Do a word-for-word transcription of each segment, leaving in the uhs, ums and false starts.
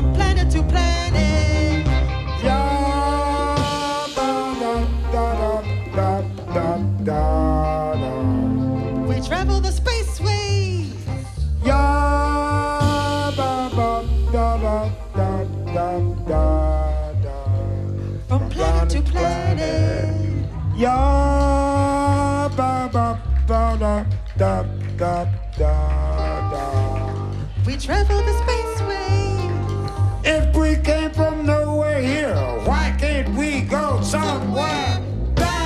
from planet to planet. Yeah, da da da da da da da. We travel the spaceways. Yeah, da da da da da da da da. From planet to planet. Yeah, ba ba ba da da da da da. We travel the spaceways. If we came from nowhere here, why can't we go somewhere there?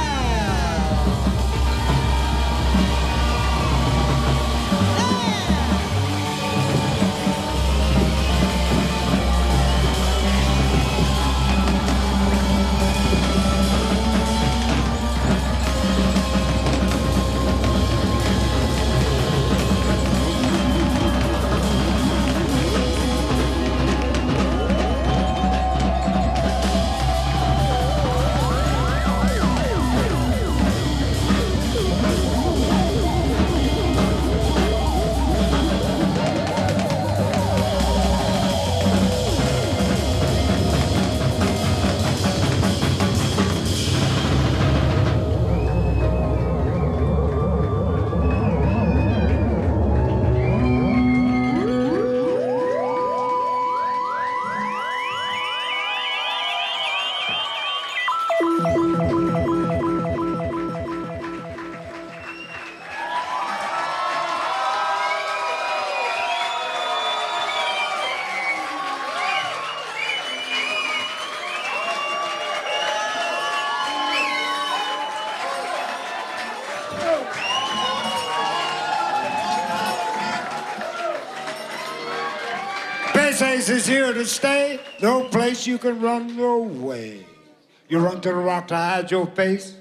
Space Ace is here to stay. No place you can run away. You run to the rock to hide your face.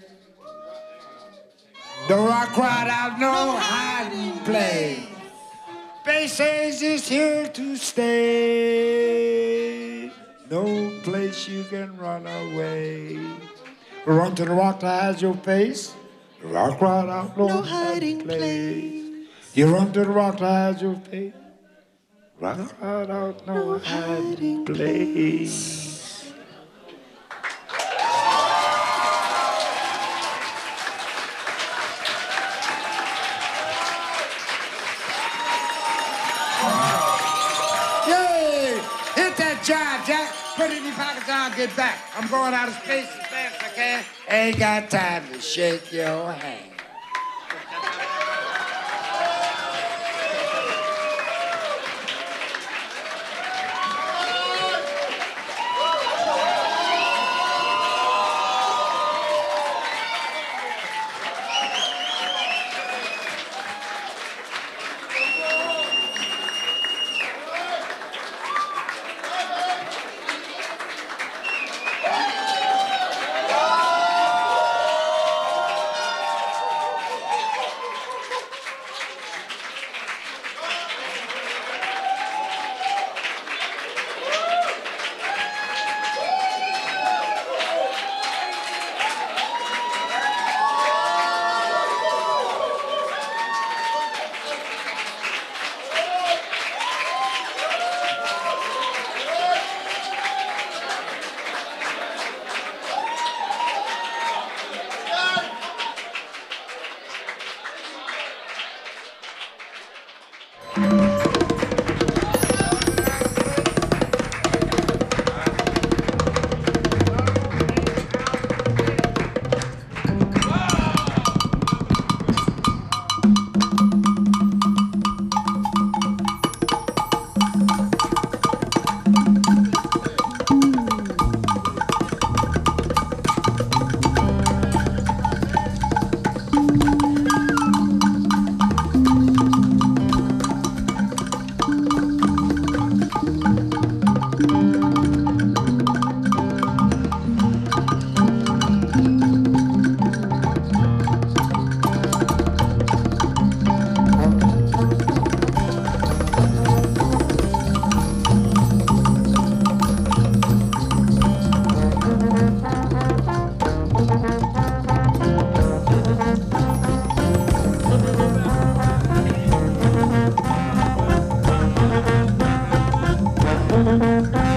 The rock cried out, no hiding place. Space Ace is here to stay. No place you can run away. Run to the rock to hide your face. The rock cried out, no, No hiding hiding place. place. You run to the rock to hide your face. Rock cried out, no hiding place. Yay! Hit that jive, Jack. Put it in your pockets, I'll get back. I'm going out of space as fast as I can. Ain't got time to shake your hand. Thank you.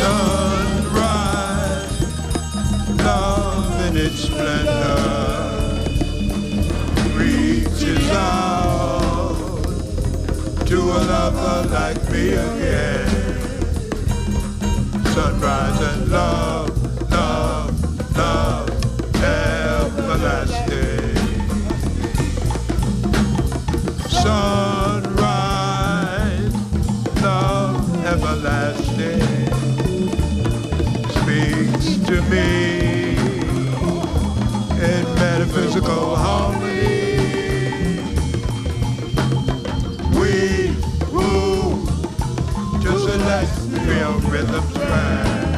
Sunrise, love in its splendor reaches out to a lover like me again. Sunrise and love, love, love, everlasting. Sunrise, love, everlasting, speaks to me in metaphysical harmony. We move to celestial rhythm strand,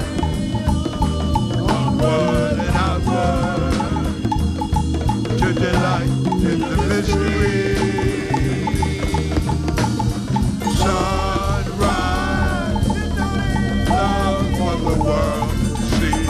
onward and outward, to delight in the mystery. Sunrise, love for the world to see.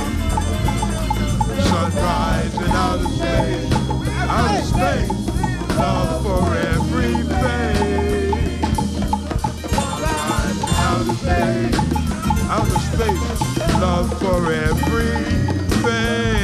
Sunrise in outer space, outer space, love for every face. Sunrise in outer space, outer space, love for every face.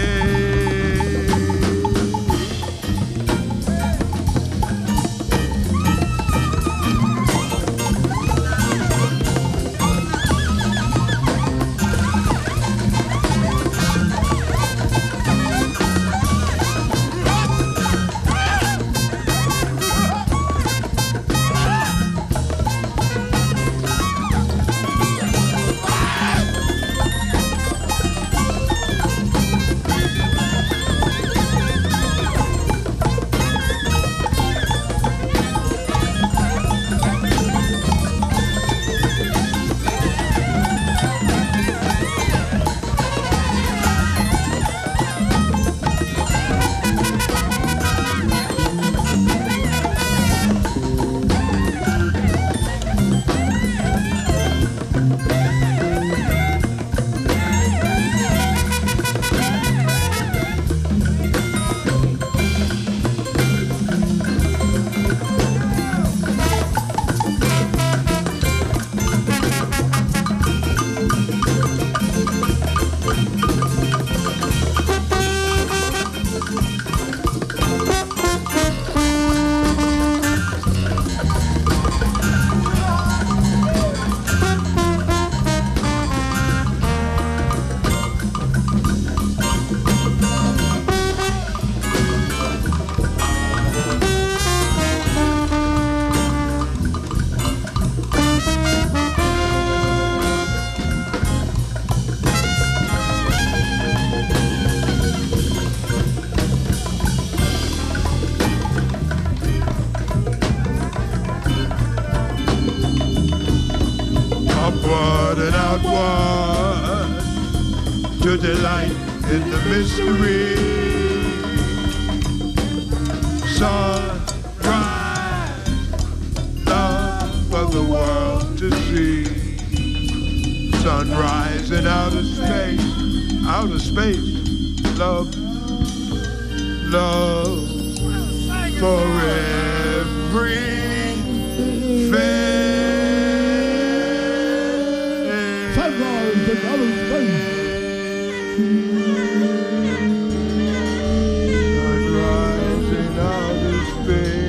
Upward and outward, to delight in the mystery. Sunrise, love for the world to see. Sunrise in outer space, outer space, love, love for every face. Sunrise in outer space. Sunrise in outer space.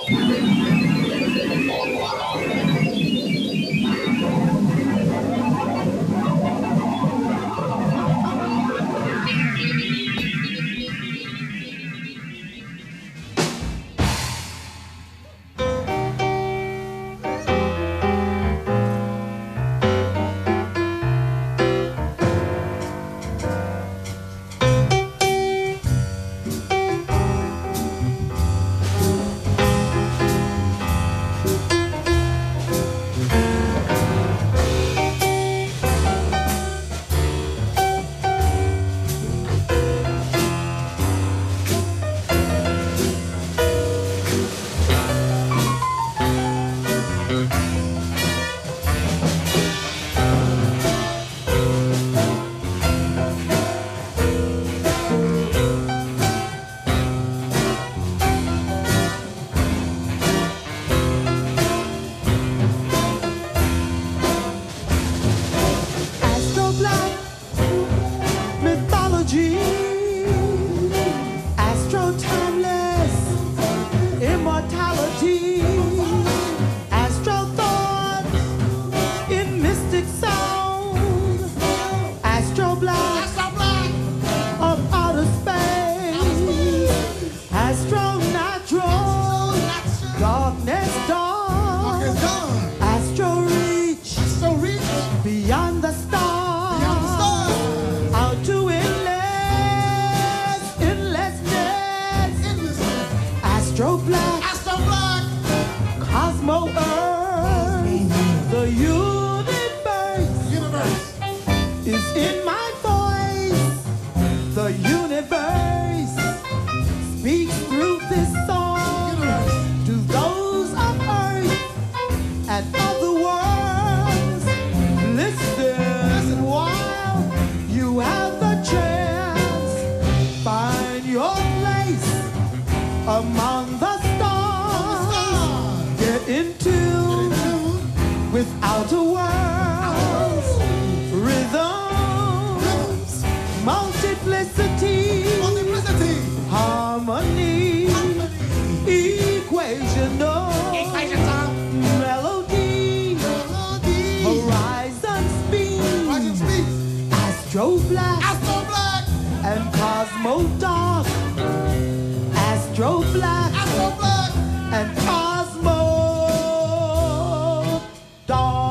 Astro Black mythology, Astro timeless immortality, Astro thought in mystic sound, Astro Black of outer space, Astro natural darkness dawn, Astro reach beyond the stars, out to endless, endlessness, Astro Black, Cosmo Earth, the universe, is in my voice, the universe speaks through this song to those on earth and other worlds. Listen while you have the chance. Find your place among the stars. Get in tune with outer worlds. Rhythms, multiplicity, harmony, equational, melody, horizon speed, Astro Black, and Cosmo Dark, Astro Black, and Cosmo Dark.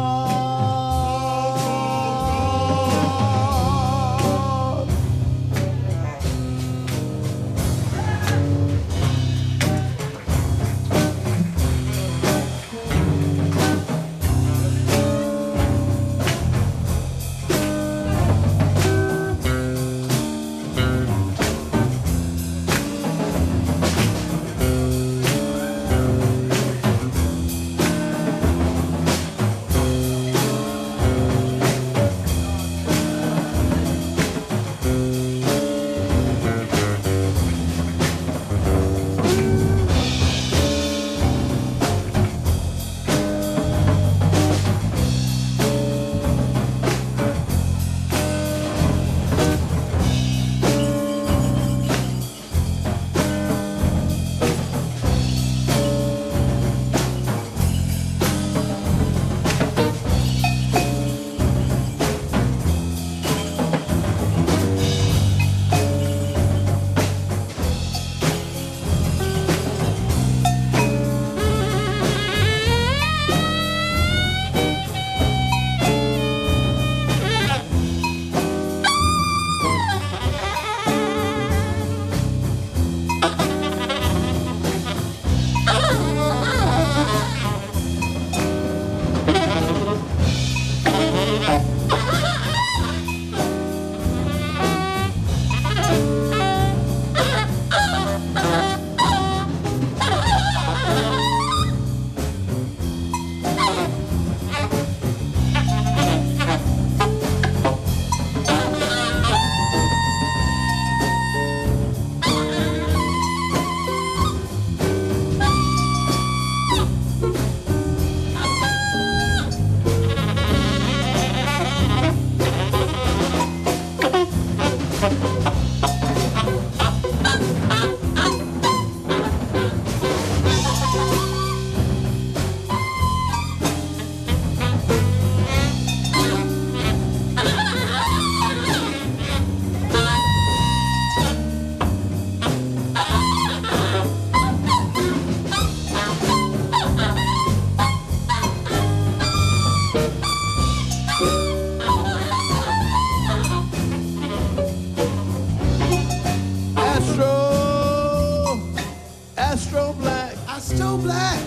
Astro Black. Astro Black.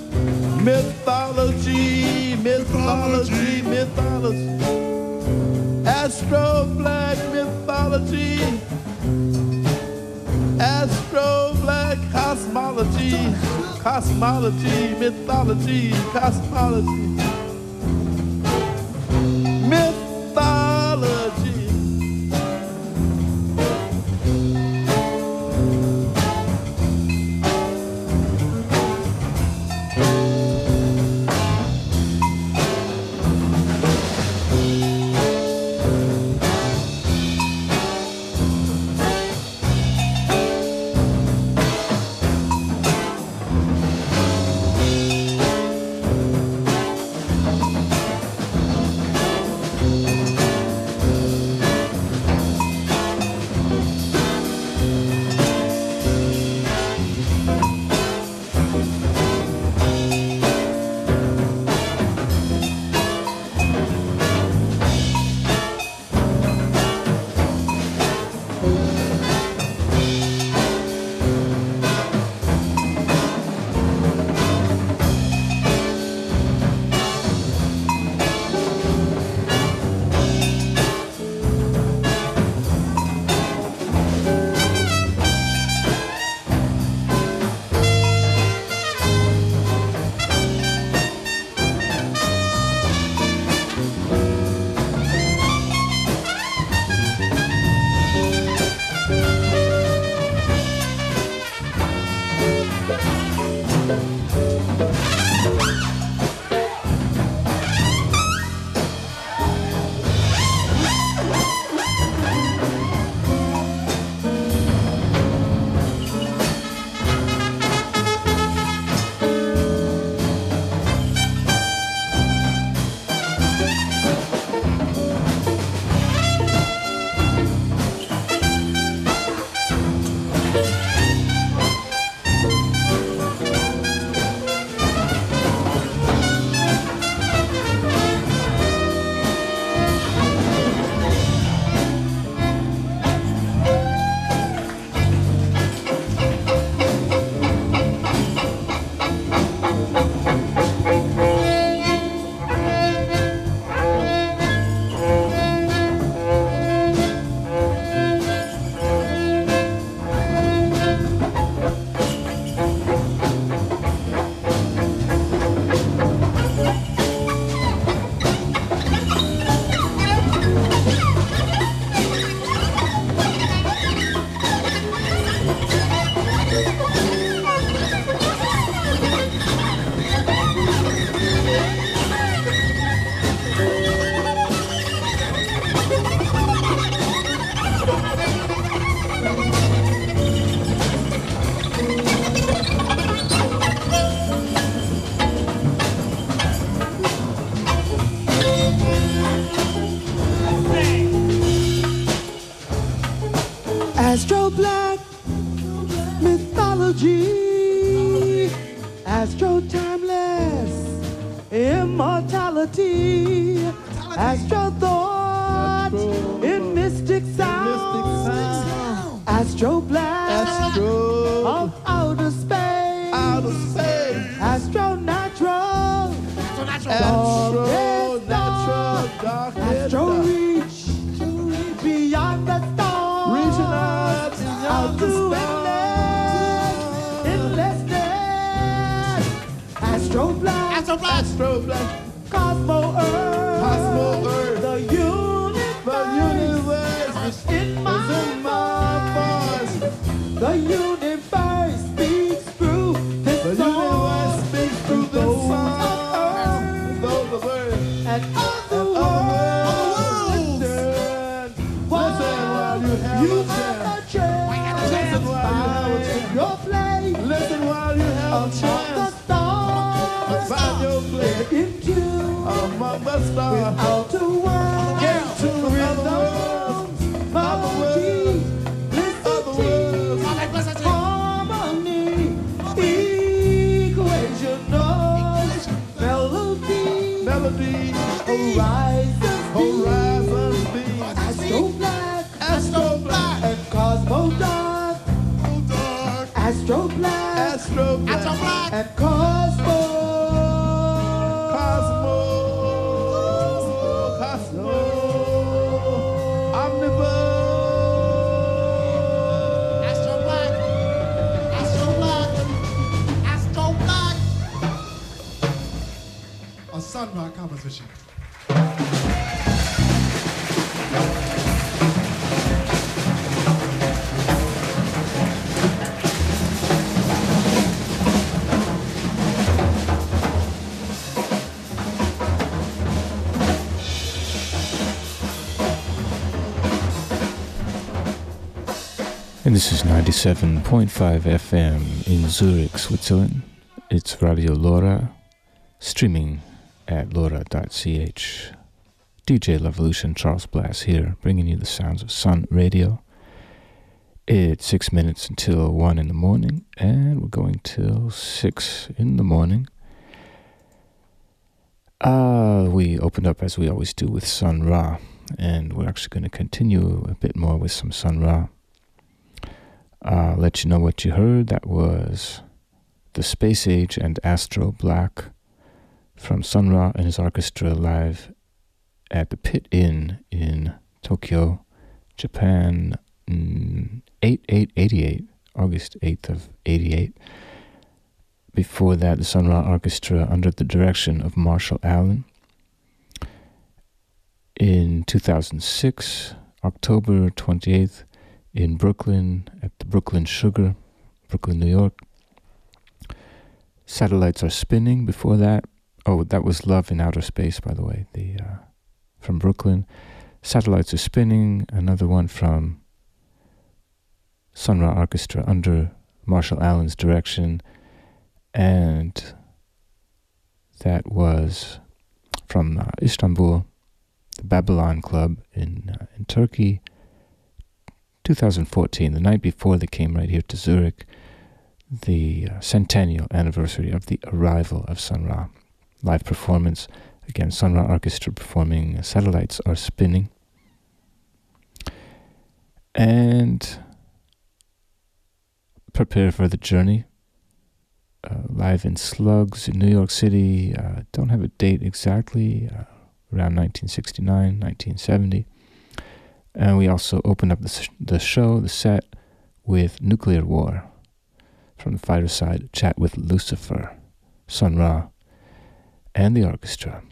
Mythology, mythology, mythology. Astro Black mythology. Astro Black cosmology. Cosmology, mythology, cosmology. Mythology. Astro Black mythology, Astro timeless immortality, Astro thought in mystic sound, Astro Black Astro of outer space, outer space. Astro natural, Astro natural, dark Astro reach beyond the stars, reaching out out beyond the to stars. endless, endless. Astro Black, Astro Black. Astro Black, Cosmo Earth, Cosmo Earth. the universe, The universe is in is my in my voice. The universe speaks through this The song, universe speaks through this Those song. of Earth Those of Earth. and other Other worlds. worlds. Listen while you have You a have chance. a chance. Listen while you have a chance. Find your place Listen while you have a among the chance. stars. Find your place In tune among the stars. out to world. Get to other worlds. Rhythms, Other melody, Other felicity, worlds. harmony, equational melody, Melody. horizons, Horizons be. Astro Black, Astro Black. and Cosmo Dark, Dark. Astro Black, Astro Black. Astro Black. And Cosmo. Cosmo. Cosmo. Omnibus. Astro Black. Astro Black. Astro Black. A Sun Ra composition. And this is ninety-seven point five F M in Zurich, Switzerland. It's Radio Lora, streaming at lora dot c h. D J Levolution, Charles Blass here, bringing you the sounds of Sun Radio. It's six minutes until one in the morning, and we're going till six in the morning. Uh, we opened up, as we always do, with Sun Ra, and we're actually going to continue a bit more with some Sun Ra. Uh, let you know what you heard. That was The Space Age and Astro Black from Sun Ra and his orchestra live at the Pit Inn in Tokyo, Japan, eight eight eighty-eight, August eighth of eighty-eight. Before that, the Sun Ra Orchestra under the direction of Marshall Allen. In two thousand six, October twenty-eighth, in Brooklyn, at the Brooklyn Sugar, Brooklyn, New York. Satellites Are Spinning before that. Oh, that was Love in Outer Space, by the way, the uh, from Brooklyn. Satellites Are Spinning, another one from Sun Ra Orchestra under Marshall Allen's direction. And that was from uh, Istanbul, the Babylon Club in uh, in Turkey. two thousand fourteen, the night before they came right here to Zurich, the uh, centennial anniversary of the arrival of Sun Ra. Live performance, again, Sun Ra Orchestra performing uh, Satellites Are Spinning. And prepare for the journey. Uh, live in Slugs in New York City. Uh, don't have a date exactly, uh, around nineteen sixty-nine, nineteen seventy. And we also opened up the, sh- the show, the set, with Nuclear War. From the fighter side, chat with Lucifer, Sun Ra, and the orchestra.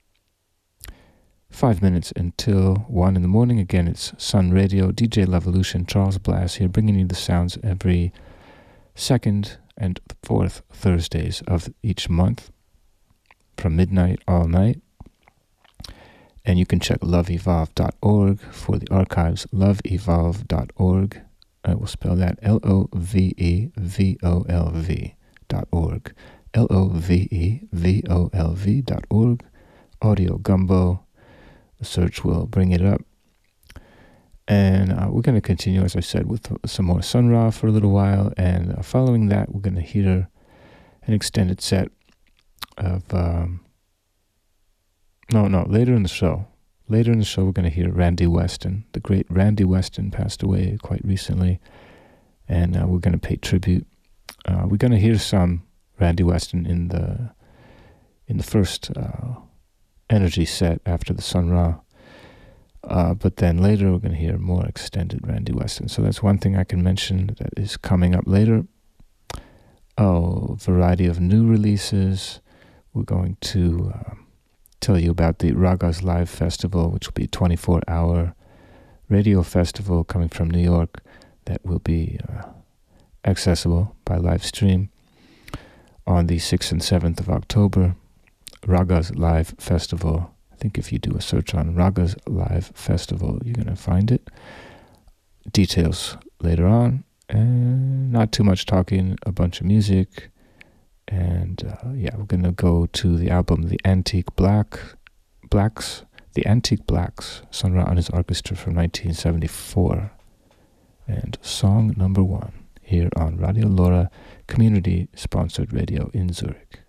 Five minutes until one in the morning. Again, it's Sun Radio, D J Levolution, Charles Blass here, bringing you the sounds every second and fourth Thursdays of each month, from midnight all night. And you can check love evolve dot org for the archives, love evolve dot org. I will spell that L O V E V O L V dot org. L O V E V O L V dot org. Audio Gumbo. The search will bring it up. And uh, we're going to continue, as I said, with some more Sun Ra for a little while. And uh, following that, we're going to hear an extended set of... Um, no, no, later in the show. Later in the show, we're going to hear Randy Weston. The great Randy Weston passed away quite recently. And uh, we're going to pay tribute. Uh, we're going to hear some Randy Weston in the in the first uh, energy set after the Sun Ra. Uh, but then later we're going to hear more extended Randy Weston. So that's one thing I can mention that is coming up later. Oh, variety of new releases. We're going to uh, tell you about the Ragas Live Festival, which will be a twenty-four hour radio festival coming from New York that will be uh, accessible by live stream on the sixth and seventh of October. Ragas Live Festival. I think if you do a search on Ragas Live Festival, you're going to find it. Details later on. And not too much talking, a bunch of music. And uh, yeah, we're going to go to the album The Antique Black, Blacks, The Antique Blacks, Sun Ra and his orchestra from nineteen seventy-four. And song number one here on Radio Lora, community-sponsored radio in Zurich.